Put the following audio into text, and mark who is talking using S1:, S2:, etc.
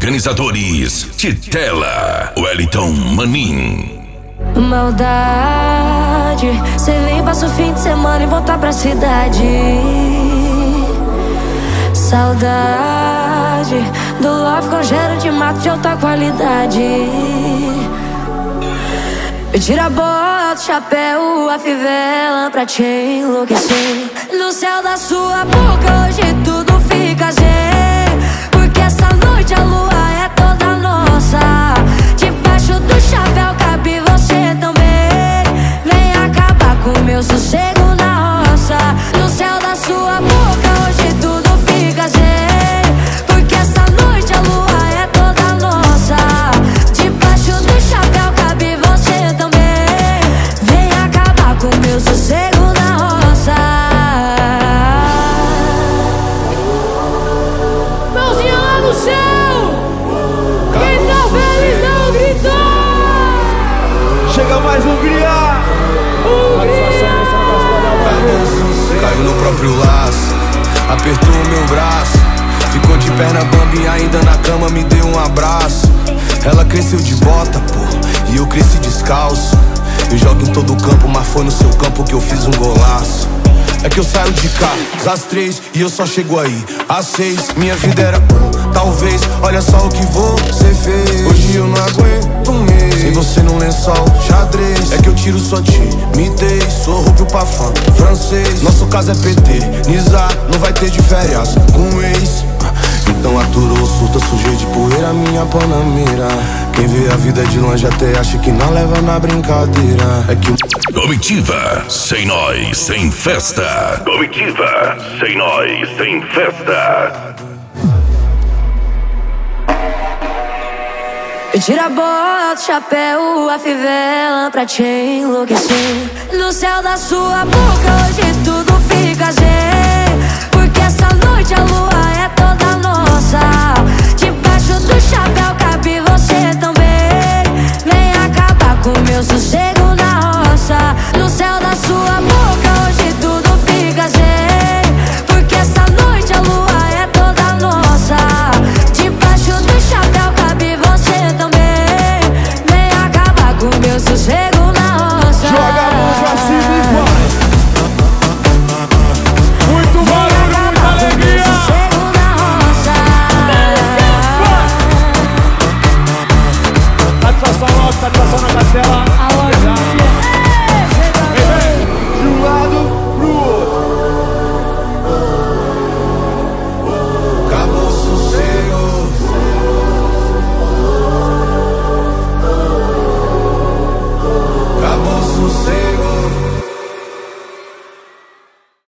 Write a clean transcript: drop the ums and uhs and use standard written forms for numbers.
S1: Organizadores Titela, Wellington Manin.
S2: Maldade, cê vem, passa o fim de semana e volta pra cidade. Saudade do love com cheiro de mato de alta qualidade. Eu tiro a bota, o chapéu, a fivela pra te enlouquecer. No céu da sua boca hoje tudo fica zen, porque essa noite a lua é toda nossa. Debaixo do chapéu cabe você também. Vem acabar com o meu sossego na roça. No céu da sua boca hoje tudo fica zen, porque essa noite a lua é toda nossa. Debaixo do chapéu cabe você também. Vem acabar com o meu sossego na roça. Mãozinha lá no céu, quem tá feliz não gritou.
S3: Chega mais Hungria!
S4: Caiu no próprio laço, apertou o meu braço, ficou de perna bamba e ainda na cama me deu um abraço. Ela cresceu de bota, pô, e eu cresci descalço. Eu jogo em todo campo, mas foi no seu campo que eu fiz um golaço. É que eu saio de casa às 3 e eu só chego aí às 6. Minha vida era talvez, olha só o que você fez. Hoje eu não aguento um mês sem você no lençol, xadrez. É que eu tiro sua timidez, sou rubio pra fã, francês. Nosso caso é PT, Nizar, não vai ter de férias com ex. Então aturou, surta, sujei de poeira minha panameira. Quem vê a vida de longe até acha que não leva na brincadeira. É que
S1: Comitiva, sem nós, sem festa. Comitiva, sem nós, sem festa.
S2: Eu tiro a bota, o chapéu, a fivela pra te enlouquecer. No céu da sua boca hoje tudo fica zen, porque essa noite a lua é toda nossa. Debaixo do chapéu cabe você também. Vem acabar com o meu sossego